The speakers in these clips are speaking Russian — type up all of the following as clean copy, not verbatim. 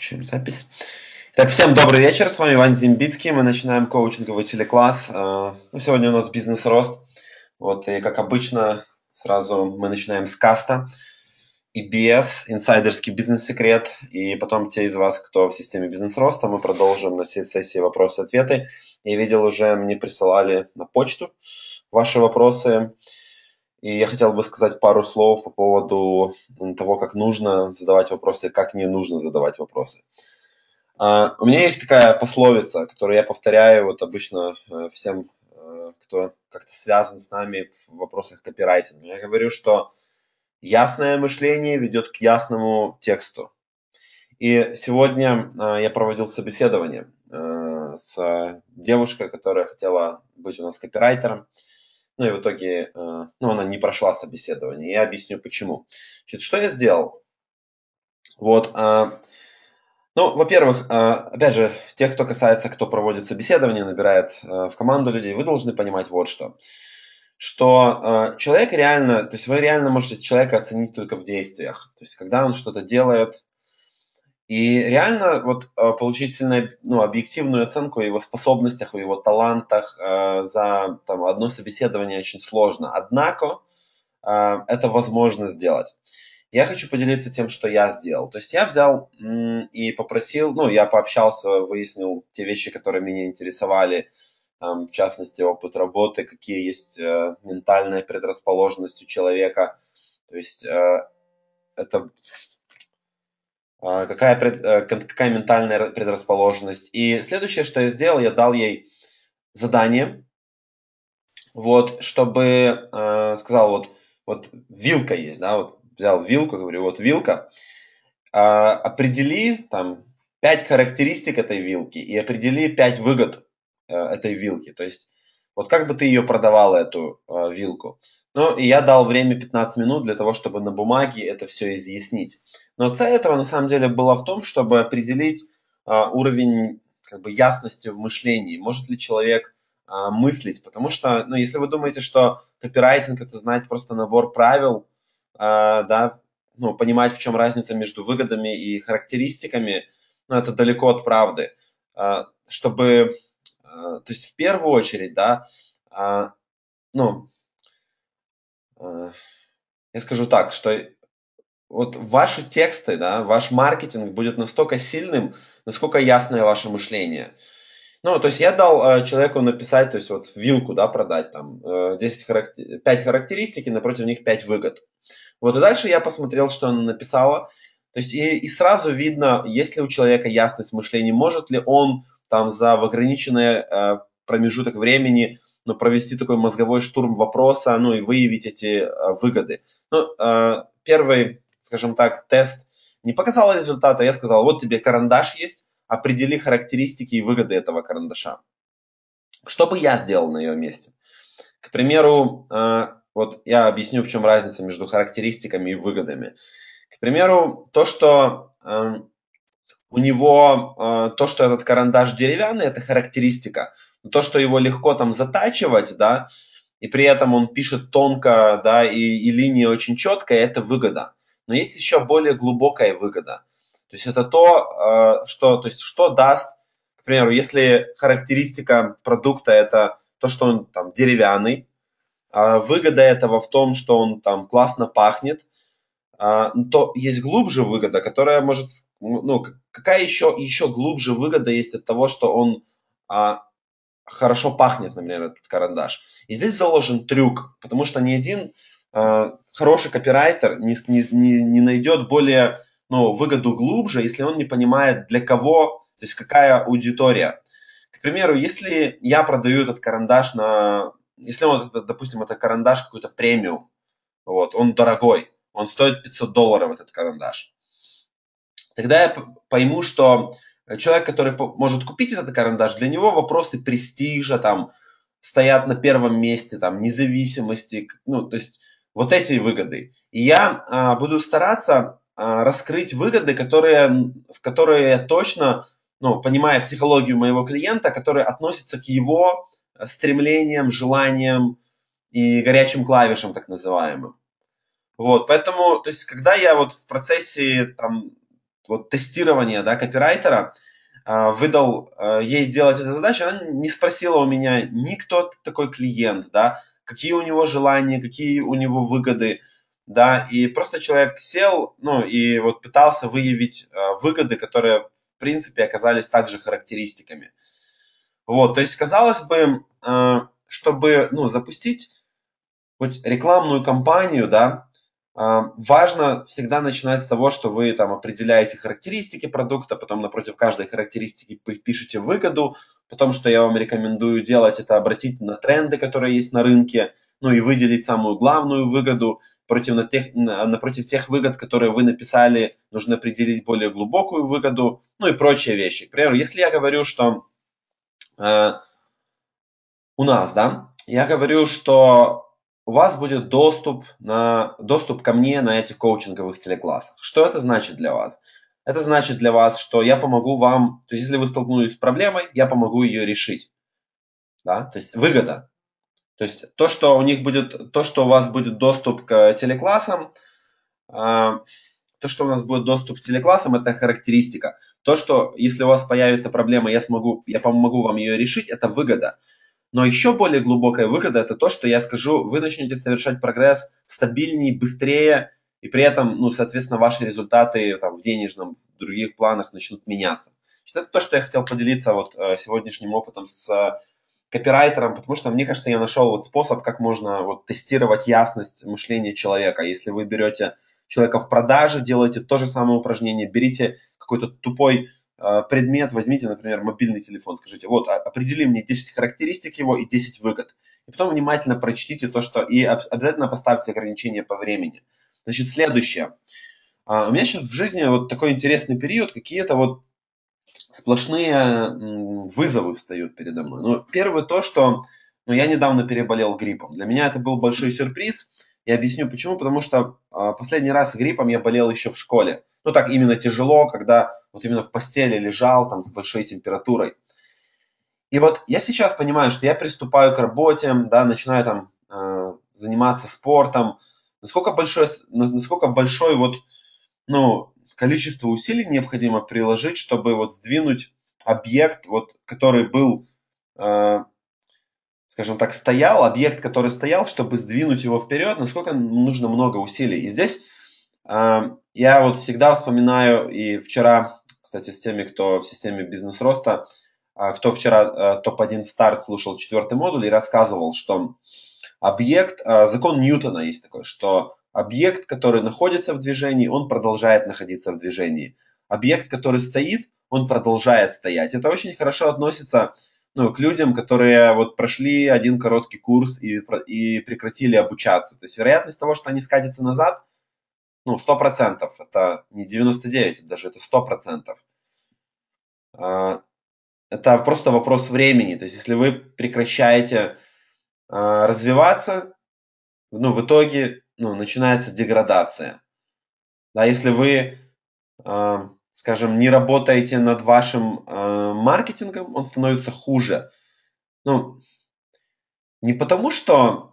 Включаем запись. Итак, всем добрый вечер, с вами Иван Зимбицкий, мы начинаем коучинговый телекласс. Сегодня у нас бизнес-рост, и как обычно, сразу мы начинаем с каста, EBS, инсайдерский бизнес-секрет, и потом те из вас, кто в системе бизнес-роста, мы продолжим на сессии вопросы-ответы. Я видел уже, мне присылали на почту ваши вопросы, и я хотел бы сказать пару слов по поводу того, как нужно задавать вопросы и как не нужно задавать вопросы. У меня есть такая пословица, которую я повторяю обычно всем, кто как-то связан с нами в вопросах копирайтинга. Я говорю, что ясное мышление ведет к ясному тексту. И сегодня я проводил собеседование с девушкой, которая хотела быть у нас копирайтером. И в итоге она не прошла собеседование. Я объясню почему. Значит, что я сделал? Во-первых, опять же, тех, кто проводит собеседование, набирает в команду людей, вы должны понимать вот что. Что человек реально, то есть вы реально можете человека оценить только в действиях. То есть когда он что-то делает. И реально получить сильно, объективную оценку о его способностях, о его талантах за одно собеседование очень сложно. Однако это возможно сделать. Я хочу поделиться тем, что я сделал. То есть я взял и попросил, я пообщался, выяснил те вещи, которые меня интересовали, в частности, опыт работы, какие есть ментальная предрасположенность у человека, то есть это какая ментальная предрасположенность. И следующее, что я сделал, я дал ей задание, чтобы сказал, вилка есть, да, взял вилку, говорю, вилка, определи 5 характеристик этой вилки и определи 5 выгод этой вилки. То есть, как бы ты ее продавал, эту вилку. И я дал время 15 минут для того, чтобы на бумаге это все изъяснить. Но цель этого на самом деле была в том, чтобы определить уровень ясности в мышлении. Может ли человек мыслить? Потому что, если вы думаете, что копирайтинг это знать просто набор правил, да, понимать, в чем разница между выгодами и характеристиками, это далеко от правды. То есть в первую очередь, да, я скажу так, что ваши тексты, да, ваш маркетинг будет настолько сильным, насколько ясное ваше мышление. То есть я дал человеку написать, то есть вилку, да, продать, 5 характеристик и напротив них 5 выгод. И дальше я посмотрел, что она написала. То есть и сразу видно, есть ли у человека ясность мышления, может ли он в ограниченный промежуток времени провести такой мозговой штурм вопроса, и выявить эти выгоды. Первый, скажем так, тест не показал результата. Я сказал, вот тебе карандаш есть, определи характеристики и выгоды этого карандаша. Что бы я сделал на ее месте? К примеру, я объясню, в чем разница между характеристиками и выгодами. К примеру, то, что у него, то, что этот карандаш деревянный, это характеристика. То, что его легко затачивать, да, и при этом он пишет тонко, да, и линия очень четкая, это выгода. Но есть еще более глубокая выгода. То есть это что даст, к примеру, если характеристика продукта это то, что он деревянный, а выгода этого в том, что он классно пахнет, то есть глубже выгода, которая может, какая еще глубже выгода есть от того, что он хорошо пахнет, например, этот карандаш. И здесь заложен трюк, потому что ни один хороший копирайтер не найдет более выгоду глубже, если он не понимает, для кого, то есть какая аудитория. К примеру, если я продаю этот карандаш если он, допустим, это карандаш какой-то премиум, он дорогой, он стоит $500, этот карандаш, тогда я пойму, что человек, который может купить этот карандаш, для него вопросы престижа стоят на первом месте, независимости, то есть эти выгоды. И я буду стараться раскрыть выгоды, в которые я точно, понимая психологию моего клиента, которые относятся к его стремлениям, желаниям и горячим клавишам, так называемым. Поэтому, то есть, когда я в процессе вот тестирования, да, копирайтера, выдал ей сделать эту задачу, она не спросила у меня ни кто такой клиент, да, какие у него желания, какие у него выгоды, да, и просто человек сел, ну, и вот пытался выявить выгоды, которые, в принципе, оказались также характеристиками. Вот, то есть, казалось бы, чтобы, ну, запустить хоть рекламную кампанию, да, важно всегда начинать с того, что вы там определяете характеристики продукта, потом напротив каждой характеристики пишете выгоду, потом, что я вам рекомендую делать, это обратить на тренды, которые есть на рынке, ну и выделить самую главную выгоду, напротив тех выгод, которые вы написали, нужно определить более глубокую выгоду, ну и прочие вещи. К примеру, если я говорю, что э, у нас, да, я говорю, что у вас будет доступ ко мне на этих коучинговых телеклассах. Что это значит для вас? Это значит для вас, что я помогу вам, то есть если вы столкнулись с проблемой, я помогу ее решить. Да? То есть выгода. То есть то, что у них будет, то, что у вас будет доступ к телеклассам, то, что у нас будет доступ к телеклассам, это характеристика. То, что если у вас появится проблема, я помогу вам ее решить, это выгода. Но еще более глубокая выгода это то, что я скажу, вы начнете совершать прогресс стабильнее, быстрее, и при этом, ну, соответственно, ваши результаты там, в денежном, в других планах начнут меняться. Это то, что я хотел поделиться вот сегодняшним опытом с копирайтером, потому что мне кажется, я нашел вот способ, как можно вот тестировать ясность мышления человека. Если вы берете человека в продаже, делаете то же самое упражнение, берите какой-то тупой предмет, возьмите, например, мобильный телефон, скажите, вот, определи мне 10 характеристик его и 10 выгод. И потом внимательно прочтите то, что... И обязательно поставьте ограничения по времени. Значит, следующее. У меня сейчас в жизни вот такой интересный период, какие-то вот сплошные вызовы встают передо мной. Ну, первое то, что я недавно переболел гриппом. Для меня это был большой сюрприз. Я объясню почему. Потому что последний раз гриппом я болел еще в школе. Ну, так именно тяжело, когда вот именно в постели лежал там с большой температурой. И вот я сейчас понимаю, что я приступаю к работе, да, начинаю там заниматься спортом. Насколько большой вот, ну, количество усилий необходимо приложить, чтобы вот сдвинуть объект, вот, который был, э, скажем так, объект, который стоял, чтобы сдвинуть его вперед, насколько нужно много усилий. И здесь я вот всегда вспоминаю, и вчера, кстати, с теми, кто в системе бизнес-роста, кто вчера топ-1 старт слушал 4-й модуль и рассказывал, что закон Ньютона есть такой, что объект, который находится в движении, он продолжает находиться в движении. Объект, который стоит, он продолжает стоять. Это очень хорошо относится, ну, к людям, которые вот прошли один короткий курс и прекратили обучаться. То есть вероятность того, что они скатятся назад, ну, 100%. Это не 99, даже это 100%. Это просто вопрос времени. То есть если вы прекращаете развиваться, ну, в итоге, ну, начинается деградация. Да, если вы, скажем, не работаете над вашим маркетингом, он становится хуже. Ну, не потому, что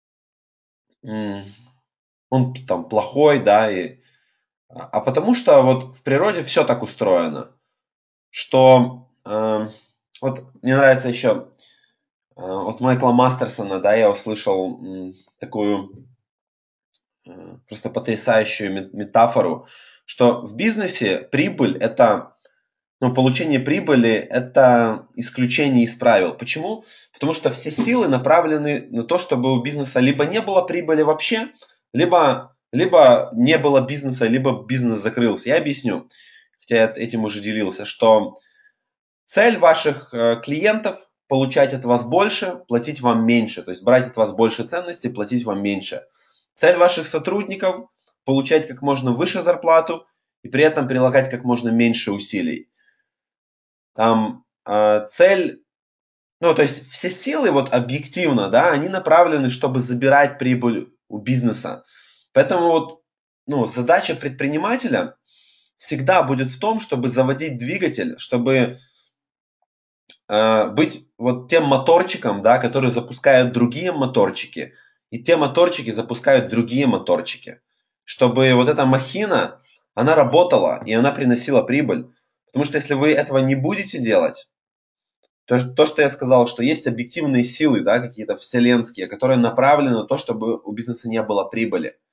он там плохой, да, а потому что вот в природе все так устроено, что вот мне нравится еще от Майкла Мастерсона, да, я услышал такую просто потрясающую метафору, что в бизнесе прибыль это, ну, получение прибыли это исключение из правил. Почему? Потому что все силы направлены на то, чтобы у бизнеса либо не было прибыли вообще, либо не было бизнеса, либо бизнес закрылся. Я объясню, хотя я этим уже делился, что цель ваших клиентов получать от вас больше, платить вам меньше. То есть брать от вас больше ценностей, платить вам меньше. Цель ваших сотрудников получать как можно выше зарплату и при этом прилагать как можно меньше усилий. Там цель, ну, то есть все силы вот объективно, да, они направлены, чтобы забирать прибыль у бизнеса. Поэтому вот, ну, задача предпринимателя всегда будет в том, чтобы заводить двигатель, чтобы быть вот тем моторчиком, да, который запускает другие моторчики, и те моторчики запускают другие моторчики, чтобы вот эта махина, она работала, и она приносила прибыль. Потому что если вы этого не будете делать, то, что я сказал, что есть объективные силы, да, какие-то вселенские, которые направлены на то, чтобы у бизнеса не было прибыли.